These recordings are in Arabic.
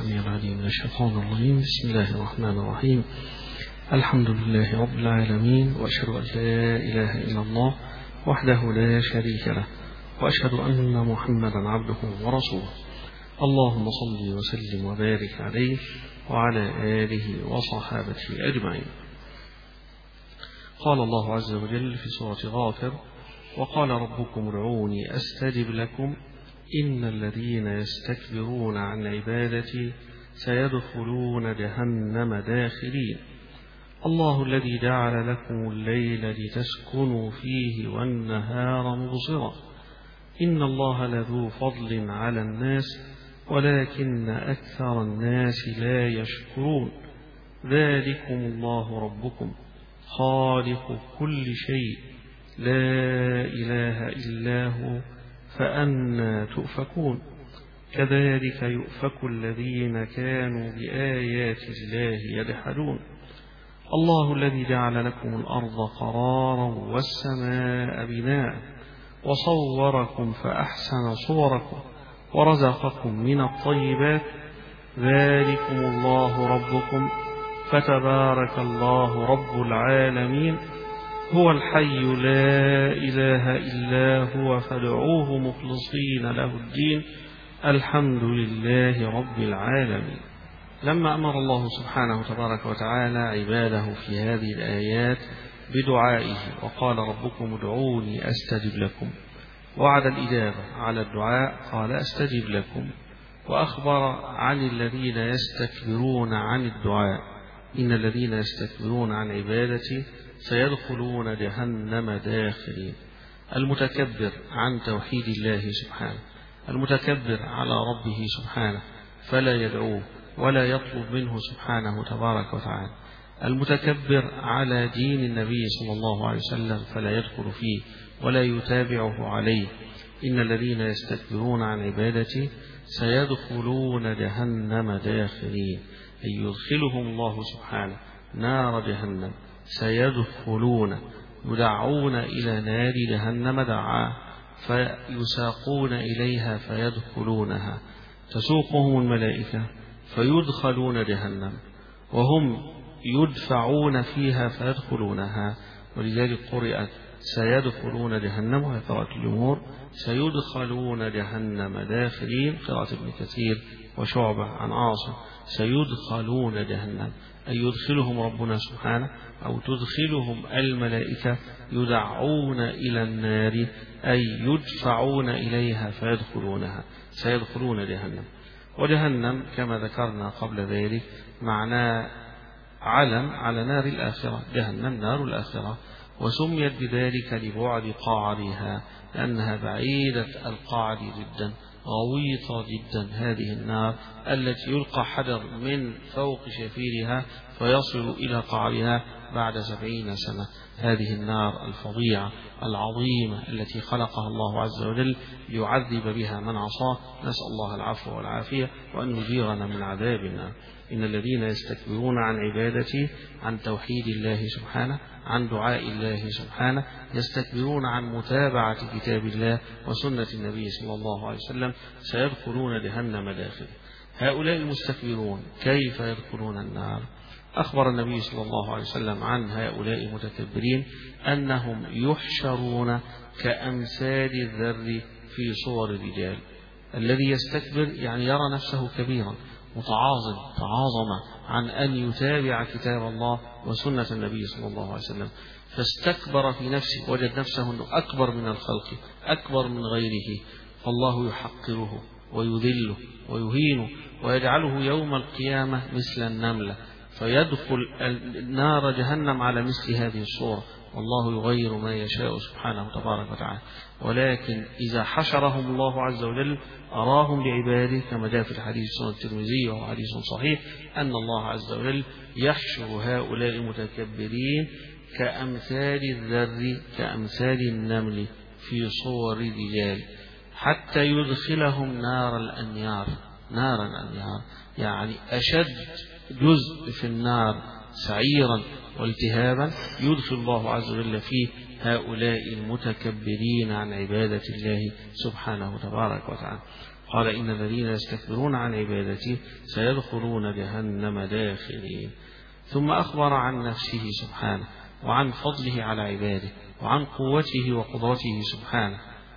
السميع العليم من الشيطان الرجيم. بسم الله الرحمن الرحيم. الحمد لله رب العالمين، وأشهد أن لا إله إلا الله وحده لا شريك له، وأشهد أن محمدا عبده ورسوله. اللهم صل وسلم وبارك عليه وعلى آله وصحابته أجمعين. قال الله عز وجل في سورة غافر: وقال ربكم ادعوني أستجب لكم إن الذين يستكبرون عن عبادتي سيدخلون جهنم داخرين. الله الذي جعل لكم الليل لتسكنوا فيه والنهار مبصرا إن الله لذو فضل على الناس ولكن أكثر الناس لا يشكرون. ذلكم الله ربكم خالق كل شيء لا إله إلا هو فأنى تؤفكون. كذلك يؤفك الذين كانوا بآيات الله يجحدون. الله الذي جعل لكم الأرض قرارا والسماء بناء وصوركم فأحسن صوركم ورزقكم من الطيبات. ذلكم الله ربكم فتبارك الله رب العالمين. هو الحي لا إله إلا هو فادعوه مخلصين له الدين. الحمد لله رب العالمين. لما أمر الله سبحانه تبارك وتعالى عباده في هذه الآيات بدعائه وقال ربكم ادعوني أستجب لكم، وعد الإجابة على الدعاء قال أستجب لكم، وأخبر عن الذين يستكبرون عن الدعاء إن الذين يستكبرون عن عبادتي سيدخلون جهنم داخرين. المتكبر عن توحيد الله سبحانه، المتكبر على ربه سبحانه فلا يدعوه ولا يطلب منه سبحانه تبارك وتعالى، المتكبر على دين النبي صلى الله عليه وسلم فلا يدخل فيه ولا يتابعه عليه. إن الذين يستكبرون عن عبادتي سيدخلون جهنم داخرين، أي يدخلهم الله سبحانه نار جهنم. سيدخلون يدعون إلى نار جهنم دعاء فيساقون إليها فيدخلونها، تسوقهم الملائكة فيدخلون جهنم وهم يدفعون فيها فيدخلونها. ولذلك قرأت سيدخلون جهنم، وهي قراءة الجمهور، سيدخلون جهنم داخلين، قراءة ابن كثير وشعبة عن عاصم. سيدخلون جهنم أي يدخلهم ربنا سبحانه أو تدخلهم الملائكة يدعون إلى النار أي يدفعون إليها فيدخلونها. سيدخلون جهنم. وجهنم كما ذكرنا قبل ذلك معناه علم على نار الآخرة، جهنم نار الآخرة، وسميت بذلك لبعد قعرها لأنها بعيدة القعر جدا، غويطة جدا. هذه النار التي يلقى حجر من فوق شفيرها فيصل إلى قعرها بعد 70 سنة. هذه النار الفظيعة العظيمة التي خلقها الله عز وجل ليعذب بها من عصاه. نسأل الله العفو والعافية وأن يجيرنا من عذاب النار. إن الذين يستكبرون عن عبادتي، عن توحيد الله سبحانه، عن دعاء الله سبحانه، يستكبرون عن متابعة كتاب الله وسنة النبي صلى الله عليه وسلم سيدخلون جهنم داخل. هؤلاء المستكبرون كيف يدخلون النار؟ أخبر النبي صلى الله عليه وسلم عن هؤلاء المتكبرين أنهم يحشرون كأمثال الذر في صور الرجال. الذي يستكبر يعني يرى نفسه كبيرا تعاظم عن أن يتابع كتاب الله وسنة النبي صلى الله عليه وسلم، فاستكبر في نفسه، وجد نفسه أنه أكبر من الخلق، أكبر من غيره، فالله يحقره ويذله ويهينه ويجعله يوم القيامة مثل النملة، فيدخل نار جهنم على مثل هذه الصورة. والله يغير ما يشاء سبحانه تبارك وتعالى. ولكن إذا حشرهم الله عز وجل أراهم لعباده كما جاء في الحديث سنة الترمذي وهو حديث صحيح أن الله عز وجل يحشر هؤلاء المتكبرين كأمثال الذر كأمثال النمل في صور رجال حتى يدخلهم نار الأنيار. نار الأنيار يعني أشد جزء في النار سعيرا والتهابا يدخل الله عز وجل فيه هؤلاء المتكبرين عن عبادة الله سبحانه تبارك وتعالى. قال إن الذين يستكبرون عن عبادتي سيدخلون جهنم داخرين. ثم أخبر عن نفسه سبحانه وعن فضله على عباده وعن قوته وقدرته سبحانه.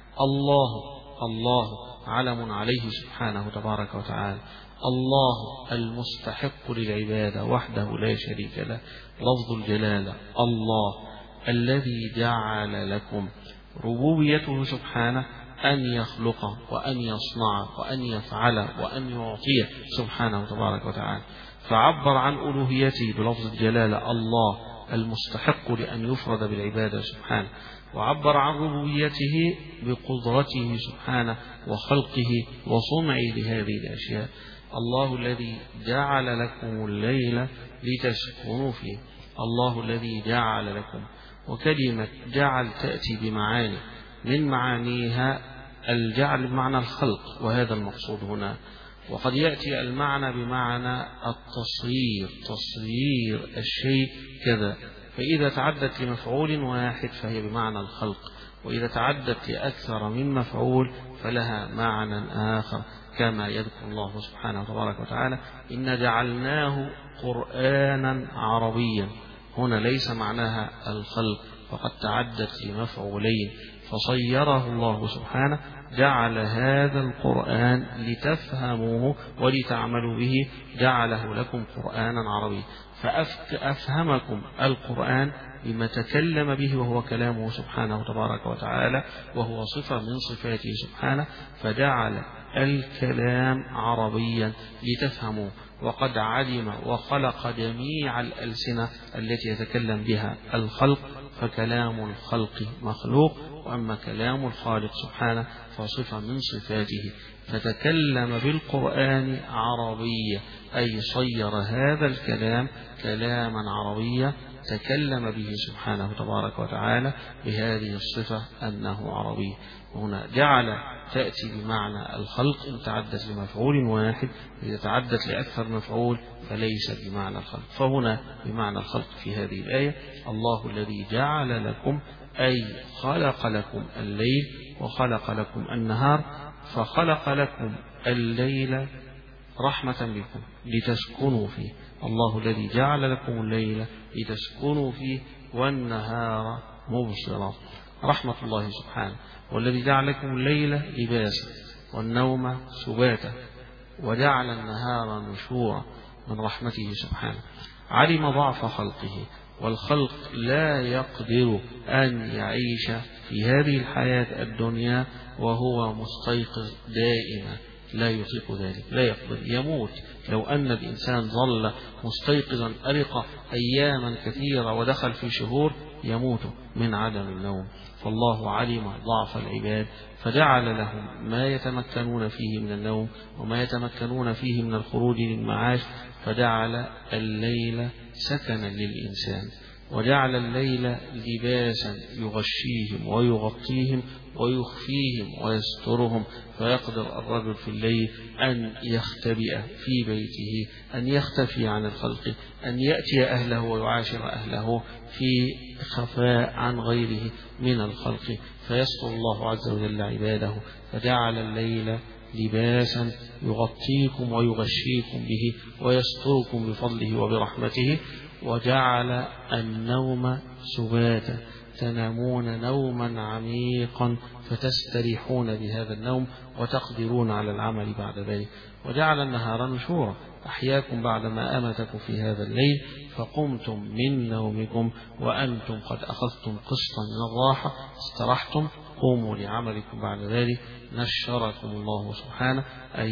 الله علم عليه سبحانه تبارك وتعالى، الله المستحق للعبادة وحده لا شريك له، لفظ الجلالة الله الذي جعل لكم. ربوبيته سبحانه أن يخلق وأن يصنع وأن يفعل وأن يعطيه سبحانه تبارك وتعالى، فعبر عن ألوهيته بلفظ الجلالة الله المستحق لأن يفرد بالعبادة سبحانه، وعبر عن ربوبيته بقدرته سبحانه وخلقه وصنعه لهذه الأشياء. الله الذي جعل لكم الليل لتسكنوا فيه، الله الذي جعل لكم. وكلمة جعل تأتي بمعاني، من معانيها الجعل بمعنى الخلق، وهذا المقصود هنا. وقد يأتي المعنى بمعنى التصوير، تصوير الشيء كذا، فإذا تعدت لمفعول واحد فهي بمعنى الخلق، وإذا تعدت لأكثر من مفعول فلها معنى آخر، كما يذكر الله سبحانه تبارك وتعالى إن جعلناه قرآنا عربيا. هنا ليس معناها الخلق، فقد تعدت لمفعولين، فصيره الله سبحانه، جعل هذا القرآن لتفهموه ولتعملوا به، جعله لكم قرآنا عربيا، فأفهمكم القرآن بما تكلم به وهو كلامه سبحانه تبارك وتعالى، وهو صفة من صفاته سبحانه، فجعل الكلام عربيا لتفهموه. وقد علم وخلق جميع الألسنة التي يتكلم بها الخلق، فكلام الخلق مخلوق، وأما كلام الخالق سبحانه فصفة من صفاته، فتكلم بالقرآن عربية، أي صير هذا الكلام كلاما عربيا تكلم به سبحانه تبارك وتعالى بهذه الصفة أنه عربي. هنا جعل تأتي بمعنى الخلق إن تعدت لمفعول واحد، إذا تعدت لأكثر مفعول فليس بمعنى الخلق، فهنا بمعنى الخلق في هذه الآية. الله الذي جعل لكم أي خلق لكم الليل وخلق لكم النهار، فخلق لكم الليل رحمة بكم لتسكنوا فيه، الله الذي جعل لكم الليل لتسكنوا فيه والنهار مبصرا، رحمة الله سبحانه. والذي جعل لكم الليل لباسا والنوم سباتا وجعل النهار نشورا من رحمته سبحانه. علم ضعف خلقه، والخلق لا يقدر أن يعيش في هذه الحياة الدنيا وهو مستيقظ دائما، لا يطيق ذلك، لا يقدر، يموت. لو أن الإنسان ظل مستيقظا أرق أياما كثيرة ودخل في شهور يموت من عدم النوم. فالله علم ضعف العباد فجعل لهم ما يتمكنون فيه من النوم وما يتمكنون فيه من الخروج للمعاش، فجعل الليل سكنا للإنسان، وجعل الليل لباسا يغشيهم ويغطيهم ويخفيهم ويسترهم، فيقدر الرجل في الليل أن يختبئ في بيته، أن يختفي عن الخلق، أن يأتي أهله ويعاشر أهله في خفاء عن غيره من الخلق، فيستر الله عز وجل عباده. فجعل الليل لباسا يغطيكم ويغشيكم به ويستركم بفضله وبرحمته، وجعل النوم سباتا، تنامون نوما عميقا فتستريحون بهذا النوم وتقدرون على العمل بعد ذلك. وجعل النهار نشورا، أحياكم بعدما أمتكم في هذا الليل فقمتم من نومكم وأنتم قد أخذتم قسطا من الراحة، استرحتم، قوموا لعملكم بعد ذلك. نشركم الله سبحانه أي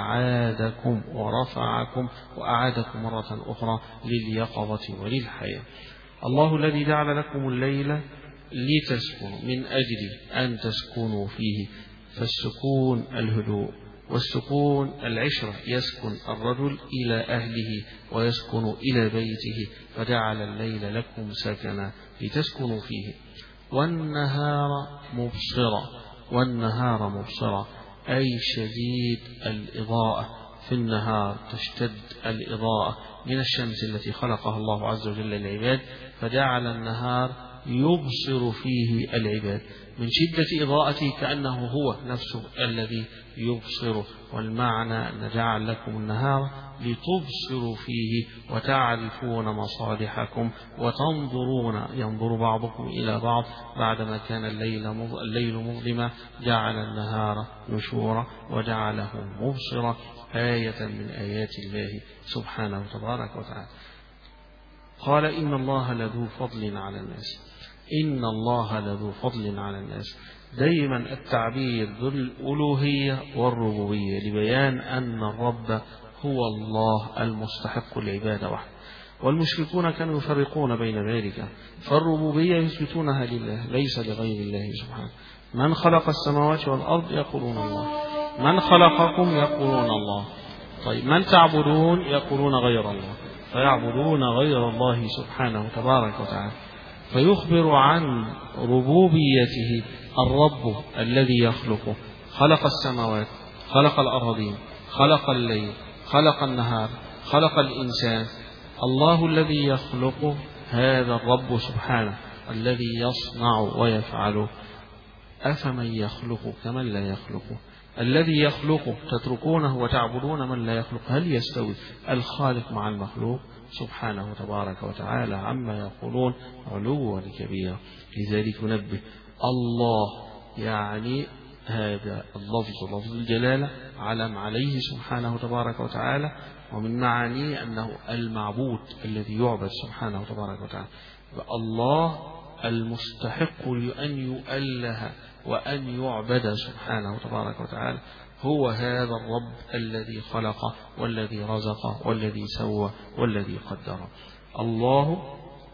أعادكم ورفعكم وأعادكم مرة أخرى لليقظة وللحياة. الله الذي جعل لكم الليل لتسكنوا، من أجل أن تسكنوا فيه، فالسكون الهدوء، والسكون العشرة، يسكن الرجل إلى أهله ويسكن إلى بيته، فجعل الليل لكم سكنا لتسكنوا فيه. والنهار مبصرا أي شديد الإضاءة، في النهار تشتد الإضاءة من الشمس التي خلقها الله عز وجل للعباد، فجعل النهار يبصر فيه العباد، من شدة إضاءته كأنه هو نفسه الذي يبصر. والمعنى أن جعل لكم النهار لتبصروا فيه وتعرفون مصالحكم وتنظرون، ينظر بعضكم إلى بعض بعدما كان الليل مظلما جعل النهار نشورا وجعله مبصرا، آية من آيات الله سبحانه تبارك وتعالى. قال إن الله لذو فضل على الناس. إن الله لذو فضل على الناس، دائما التعبير بالألوهية والربوبية لبيان أن الرب هو الله المستحق العبادة وحده. والمشركون كانوا يفرقون بين ذلك، فالربوبية يثبتونها لله ليس لغير الله سبحانه. من خلق السماوات والأرض يقولون الله، من خلقكم يقولون الله. طيب من تعبدون يقولون غير الله، فيعبدون غير الله سبحانه تبارك وتعالى. فيخبر عن ربوبيته الرب الذي يخلقه، خلق السماوات، خلق الأرضين، خلق الليل، خلق النهار، خلق الإنسان. الله الذي يخلقه هذا الرب سبحانه الذي يصنع ويفعل. أفمن يخلق كمن لا يخلق؟ الذي يخلق تتركونه وتعبدون من لا يخلق، هل يستوي الخالق مع المخلوق؟ سبحانه تبارك وتعالى عما يقولون علوا كبيرا. لذلك ننبه، الله يعني هذا اللفظ لفظ الجلالة علم عليه سبحانه تبارك وتعالى، ومن معانيه أنه المعبود الذي يعبد سبحانه تبارك وتعالى. الله المستحق لأن يؤله وأن يعبد سبحانه تبارك وتعالى هو هذا الرب الذي خلق والذي رزق والذي سوى والذي قدر. الله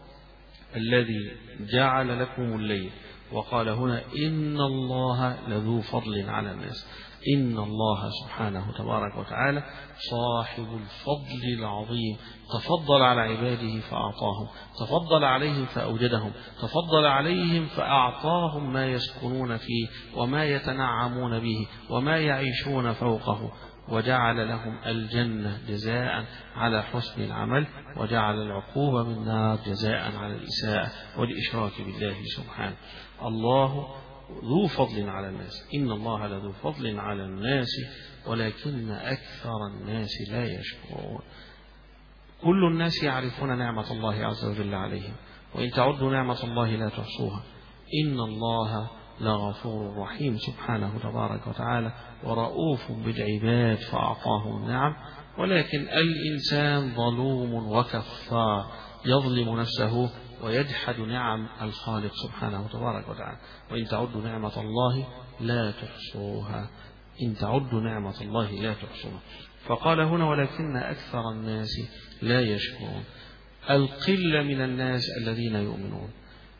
الذي جعل لكم الليل، وقال هنا إن الله لذو فضل على الناس. إن الله سبحانه تبارك وتعالى صاحب الفضل العظيم، تفضل على عباده فأعطاهم، تفضل عليهم فأوجدهم، تفضل عليهم فأعطاهم ما يسكنون فيه وما يتنعمون به وما يعيشون فوقه، وجعل لهم الجنة جزاء على حسن العمل، وجعل العقوبة بالنار جزاء على الإساءة والإشراك بالله سبحانه. الله ذو فضل على الناس. إن الله لذو فضل على الناس ولكن أكثر الناس لا يشكرون. كل الناس يعرفون نعمة الله عز وجل عليهم، وإن تعدوا نعمة الله لا تحصوها. إن الله لغفور رحيم سبحانه تبارك وتعالى ورؤوف بالعباد فأعطاهم نعم، ولكن الإنسان ظلوم وكفار يظلم نفسه ويجحد نعم الخالق سبحانه تبارك وتعالى. وإن تعدوا نعمة الله لا تحصوها، إن تعدوا نعمة الله لا تحصوها. فقال هنا ولكن أكثر الناس لا يشكرون. القلة من الناس الذين يؤمنون،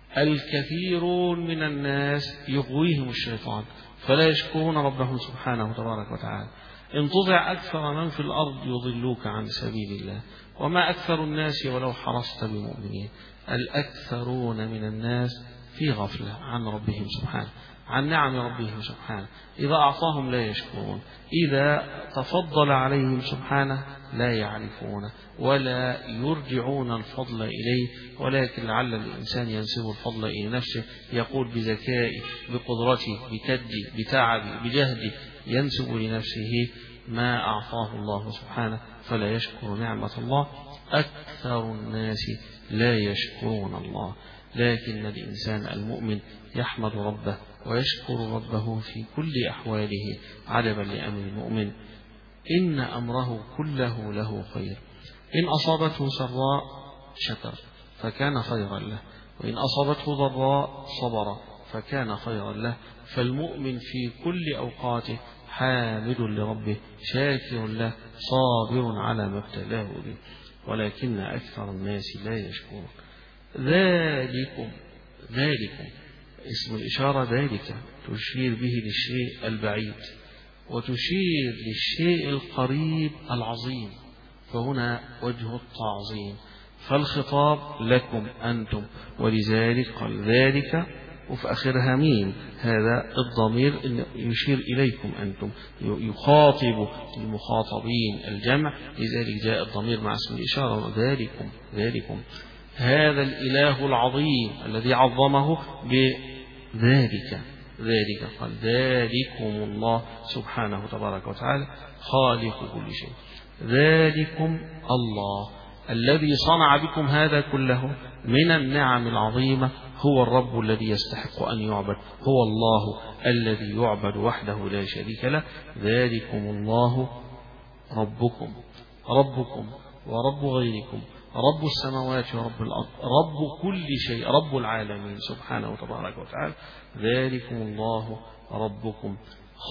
الكثيرون من الناس يغويهم الشيطان فلا يشكرون ربهم سبحانه تبارك وتعالى. إن تطع أكثر من في الأرض يضلوك عن سبيل الله، وما أكثر الناس ولو حرصت بمؤمنين. الأكثرون من الناس في غفلة عن ربهم سبحانه، عن نعم ربهم سبحانه. إذا أعطاهم لا يشكرون، إذا تفضل عليهم سبحانه لا يعرفون ولا يرجعون الفضل إليه، ولكن لعل الإنسان ينسب الفضل إلى نفسه، يقول بذكائي بقدرتي بكدي بتعبي بجهدي، ينسب لنفسه ما أعطاه الله سبحانه فلا يشكر نعمة الله. أكثر الناس لا يشكرون الله، لكن الإنسان المؤمن يحمد ربه ويشكر ربه في كل أحواله. عجبا لأمر المؤمن إن أمره كله له خير، إن أصابته سراء شكر فكان خيرا له، وإن أصابته ضراء صبر فكان خيرا له. فالمؤمن في كل أوقاته حامد لربه شاكر له صابر على ما ابتلاه به، ولكن أكثر الناس لا يشكرون. ذلكم اسم الإشارة، ذلك تشير به للشيء البعيد وتشير للشيء القريب العظيم، فهنا وجه التعظيم، فالخطاب لكم أنتم، ولذلك قال ذلك وفي آخرها ميم، هذا الضمير يشير إليكم أنتم، يخاطب المخاطبين الجمع، لذلك جاء الضمير مع اسم الإشارة ذلكم. هذا الإله العظيم الذي عظمه بذلك. قال ذلكم الله سبحانه تبارك وتعالى خالق كل شيء. ذلكم الله الذي صنع بكم هذا كله من النعم العظيمة هو الرب الذي يستحق أن يعبد، هو الله الذي يعبد وحده لا شريك له. ذلكم الله ربكم ورب غيركم، رب السماوات ورب الأرض، رب كل شيء، رب العالمين سبحانه وتبارك وتعالى. ذلكم الله ربكم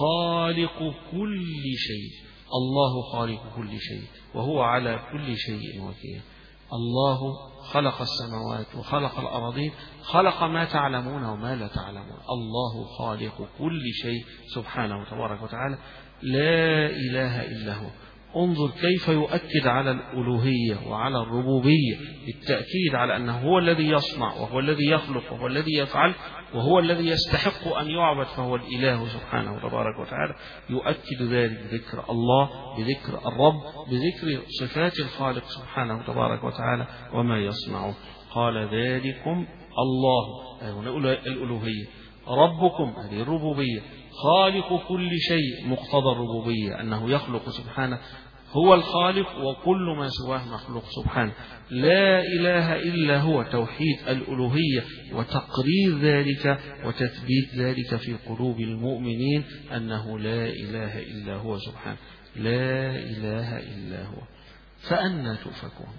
خالق كل شيء. الله خالق كل شيء وهو على كل شيء وكيل. الله خلق السماوات وخلق الأراضين، خلق ما تعلمون وما لا تعلمون. الله خالق كل شيء سبحانه وتبارك وتعالى، لا إله إلا هو. انظر كيف يؤكد على الألوهية وعلى الربوبية، بالتأكيد على أنه هو الذي يصنع وهو الذي يخلق وهو الذي يفعل وهو الذي يستحق أن يعبد، فهو الإله سبحانه وتبارك وتعالى. يؤكد ذلك بذكر الله، بذكر الرب، بذكر صفات الخالق سبحانه وتبارك وتعالى وما يصنعه. قال ذلكم الله، هنا الألوهية، ربكم هذه الربوبية، خالق كل شيء مقتضى الربوبية أنه يخلق سبحانه، هو الخالق وكل ما سواه مخلوق سبحانه. لا إله إلا هو، توحيد الألوهية وتقرير ذلك وتثبيت ذلك في قلوب المؤمنين أنه لا إله إلا هو سبحانه، لا إله إلا هو. فأنا تؤفكون؟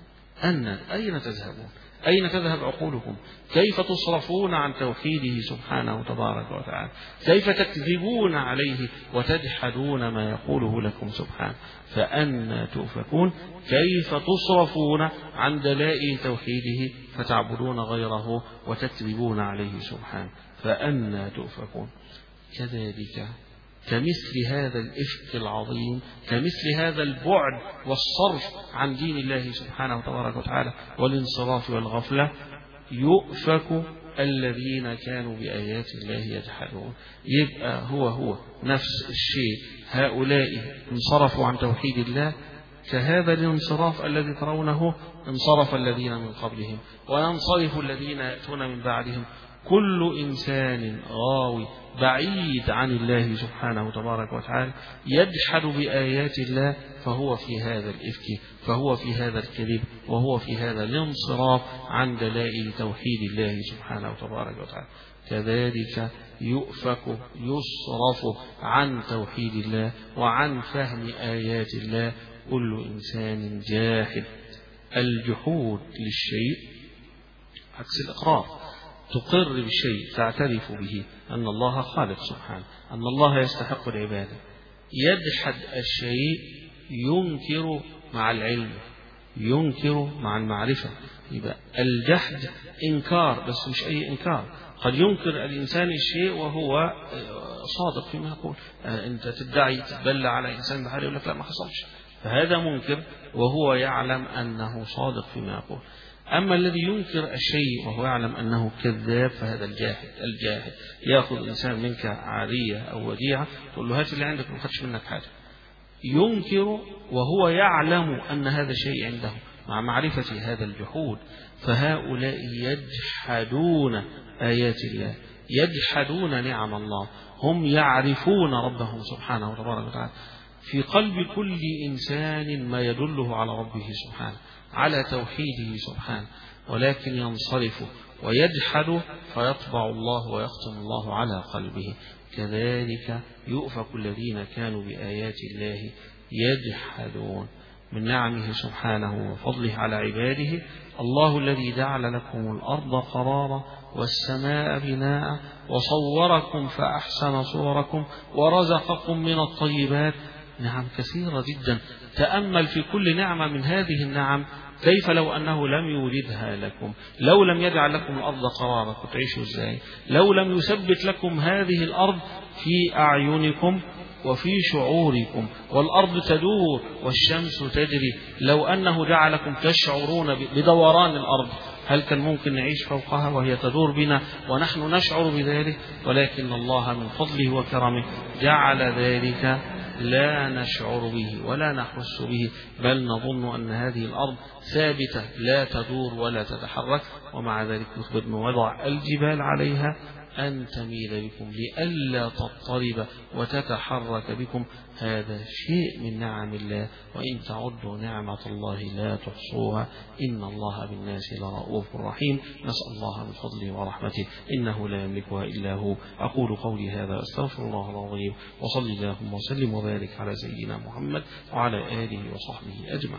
أين تذهبون؟ أين تذهب عقولكم؟ كيف تصرفون عن توحيده سبحانه تبارك وتعالى؟ كيف تكذبون عليه وتجحدون ما يقوله لكم سبحانه؟ فأنا تؤفكون؟ كيف تصرفون عن دلائل توحيده فتعبدون غيره وتكذبون عليه سبحانه؟ فأنا تؤفكون؟ كذلك، كمثل هذا الإفك العظيم، كمثل هذا البعد والصرف عن دين الله سبحانه تبارك وتعالى والانصراف والغفلة، يؤفك الذين كانوا بآيات الله يجحدون. يبقى هو نفس الشيء، هؤلاء انصرفوا عن توحيد الله كهذا الانصراف الذي ترونه انصرف الذين من قبلهم، وينصرف الذين يأتون من بعدهم. كل إنسان غاوي بعيد عن الله سبحانه تبارك وتعالى يجحد بآيات الله، فهو في هذا الإفك، فهو في هذا الكذب، وهو في هذا الانصراف عن دلائل توحيد الله سبحانه تبارك وتعالى. كذلك يؤفك، يصرف عن توحيد الله وعن فهم آيات الله كل إنسان جاحد. الجحود للشيء عكس الإقرار، تقر بالشيء، تعترف به أن الله خالق سبحانه، أن الله يستحق العبادة. يجحد الشيء، ينكر مع العلم، ينكر مع المعرفة. يبقى الجحد إنكار، بس مش أي إنكار. قد ينكر الإنسان الشيء وهو صادق فيما يقول. أنت تدعي تتبلى على إنسان بحاله يقول لك لا ما حصلش، فهذا منكر وهو يعلم أنه صادق فيما يقول. أما الذي ينكر الشيء وهو يعلم أنه كذاب فهذا الجاهد. يأخذ إنسان منك عارية أو وديعة تقول له هات اللي عندك، ما خدش منك حاجة. ينكر وهو يعلم أن هذا الشيء عنده مع معرفة هذا الجحود. فهؤلاء يجحدون آيات الله، يجحدون نعم الله. هم يعرفون ربهم سبحانه وتبارك وتعالى. في قلب كل إنسان ما يدله على ربه سبحانه، على توحيده سبحانه، ولكن ينصرف ويجحد فيطبع الله ويختم الله على قلبه. كذلك يؤفك الذين كانوا بآيات الله يجحدون. من نعمه سبحانه وفضله على عباده الله الذي جعل لكم الأرض قرارا والسماء بناء وصوركم فأحسن صوركم ورزقكم من الطيبات. نعم كثيرة جدا. تأمل في كل نعمة من هذه النعم كيف لو أنه لم يوجدها لكم، لو لم يجعل لكم الأرض قرارا كنت تعيشوا إزاي؟ لو لم يثبت لكم هذه الأرض في أعينكم وفي شعوركم، والأرض تدور والشمس تجري، لو أنه جعلكم تشعرون بدوران الأرض هل كان ممكن نعيش فوقها وهي تدور بنا ونحن نشعر بذلك؟ ولكن الله من فضله وكرمه جعل ذلك لا نشعر به ولا نحس به، بل نظن أن هذه الأرض ثابتة لا تدور ولا تتحرك، ومع ذلك يخبر أنه وضع الجبال عليها أن تميل بكم لئلا تضطرب وتتحرك بكم. هذا شيء من نعم الله، وإن تعدوا نعمة الله لا تحصوها، إن الله بالناس لرؤوف رحيم. نسأل الله من فضله ورحمته، إنه لا يملكها إلا هو. أقول قولي هذا أستغفر الله العظيم، وصلي اللهم وسلم وبارك على سيدنا محمد وعلى آله وصحبه أجمعين.